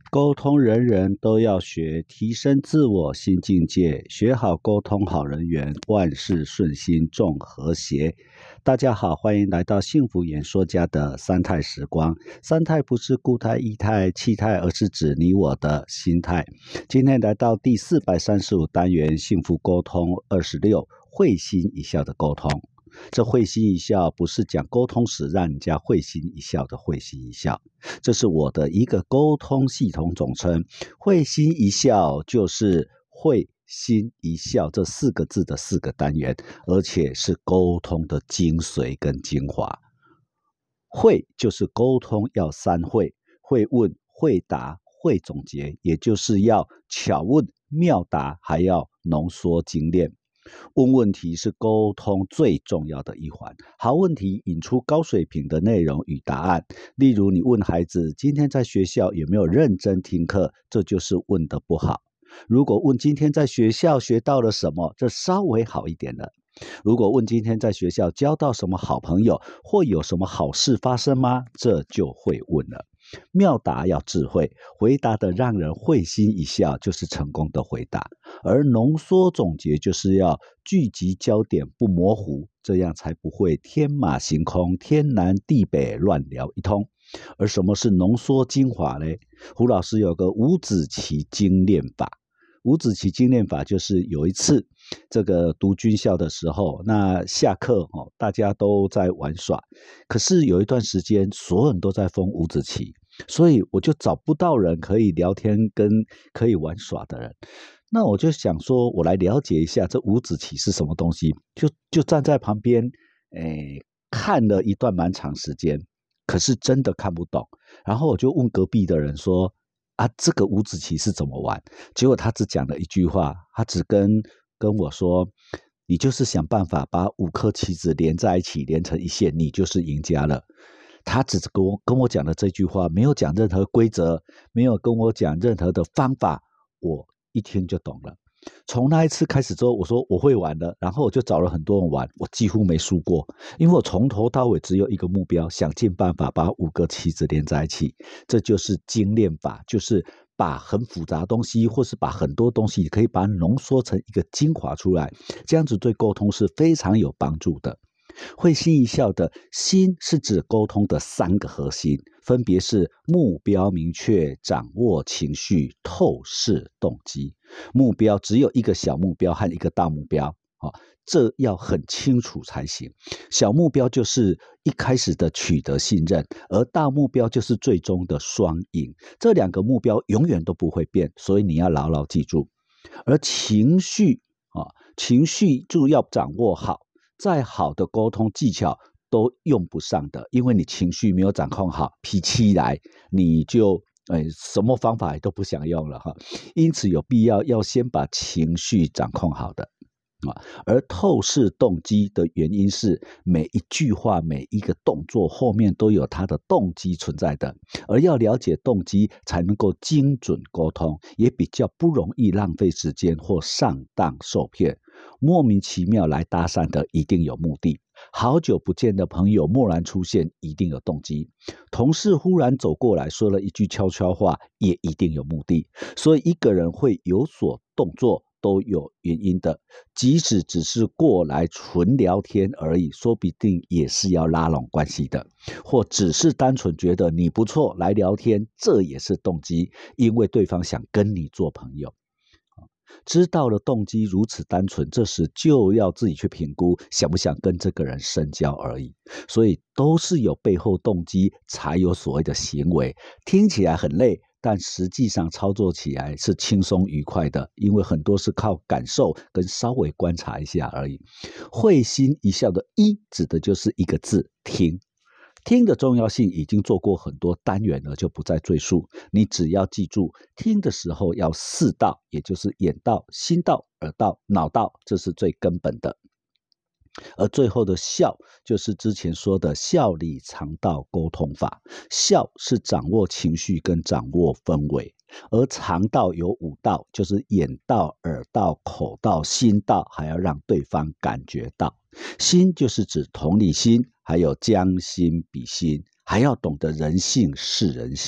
沟通人人都要学，提升自我新境界。学好沟通好人缘，万事顺心重和谐。大家好，欢迎来到幸福演说家的三态时光。三态不是固态、液态、气态，而是指你我的心态。今天来到第435单元幸福沟通26，会心一笑的沟通。这会心一笑不是讲沟通时让人家会心一笑的会心一笑，这是我的一个沟通系统总称。会心一笑就是会心一笑这4个字的4个单元，而且是沟通的精髓跟精华。会就是沟通要3会，会问、会答、会总结，也就是要巧问、妙答，还要浓缩精炼。问问题是沟通最重要的一环，好问题引出高水平的内容与答案。例如你问孩子今天在学校有没有认真听课，这就是问得不好。如果问今天在学校学到了什么，这稍微好一点了。如果问今天在学校交到什么好朋友，或有什么好事发生吗，这就会问了。妙答要智慧，回答的让人会心一笑，就是成功的回答。而浓缩总结就是要聚集焦点，不模糊，这样才不会天马行空、天南地北乱聊一通。而什么是浓缩精华呢？胡老师有个五子棋精炼法。五子棋精炼法就是有一次这个读军校的时候，那下课大家都在玩耍，可是有一段时间所有人都在封五子棋，所以我就找不到人可以聊天跟可以玩耍的人。那我就想说，我来了解一下这五子棋是什么东西，就站在旁边，看了一段蛮长时间，可是真的看不懂。然后我就问隔壁的人说：“啊，这个五子棋是怎么玩？”结果他只讲了一句话，他只跟我说：“你就是想办法把5颗棋子连在一起，连成一线，你就是赢家了。”他只跟我讲了这句话，没有讲任何规则，没有跟我讲任何的方法，我一听就懂了。从那一次开始之后，我说我会玩了，然后我就找了很多人玩，我几乎没输过，因为我从头到尾只有一个目标，想尽办法把5个棋子连在一起。这就是精炼法，就是把很复杂的东西，或是把很多东西，可以把它浓缩成一个精华出来，这样子对沟通是非常有帮助的。会心一笑的心是指沟通的3个核心，分别是目标明确、掌握情绪、透视动机。目标只有一个小目标和一个大目标，这要很清楚才行。小目标就是一开始的取得信任，而大目标就是最终的双赢。这2个目标永远都不会变，所以你要牢牢记住。而情绪就要掌握好，再好的沟通技巧都用不上的，因为你情绪没有掌控好，脾气来你就什么方法都不想用了哈。因此有必要先把情绪掌控好的。而透视动机的原因是每一句话每一个动作后面都有它的动机存在的，而要了解动机才能够精准沟通，也比较不容易浪费时间或上当受骗。莫名其妙来搭讪的一定有目的，好久不见的朋友蓦然出现一定有动机，同事忽然走过来说了一句悄悄话也一定有目的。所以一个人会有所动作都有原因的，即使只是过来纯聊天而已，说不定也是要拉拢关系的，或只是单纯觉得你不错来聊天，这也是动机，因为对方想跟你做朋友。知道了动机如此单纯，这时就要自己去评估想不想跟这个人深交而已。所以都是有背后动机才有所谓的行为，听起来很累，但实际上操作起来是轻松愉快的，因为很多是靠感受跟稍微观察一下而已。会心一笑的一指的就是一个字，听。听的重要性已经做过很多单元了，就不再赘述。你只要记住，听的时候要4道，也就是眼到、心到、耳到、脑到，这是最根本的。而最后的笑，就是之前说的笑里藏道沟通法。笑是掌握情绪跟掌握氛围，而藏道有5道，就是眼到、耳到、口到、心到，还要让对方感觉到。心就是指同理心，还有将心比心，还要懂得人性是人心。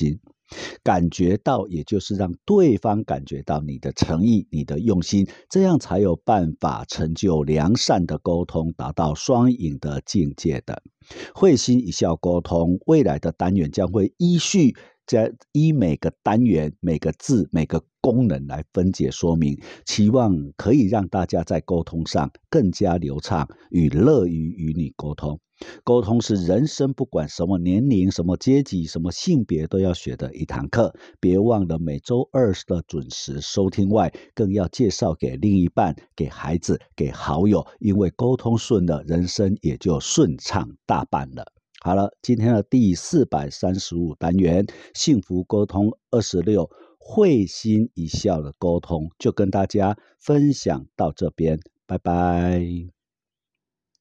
感觉到，也就是让对方感觉到你的诚意、你的用心，这样才有办法成就良善的沟通，达到双赢的境界的。会心一笑沟通，未来的单元将会依每个单元、每个字、每个功能来分解说明，期望可以让大家在沟通上更加流畅，乐于与你沟通。沟通是人生不管什么年龄、什么阶级、什么性别都要学的一堂课，别忘了每周二的准时收听外，更要介绍给另一半、给孩子、给好友，因为沟通顺了，人生也就顺畅大半了。好了，今天的第435单元幸福沟通26，会心一笑的沟通，就跟大家分享到这边，拜拜。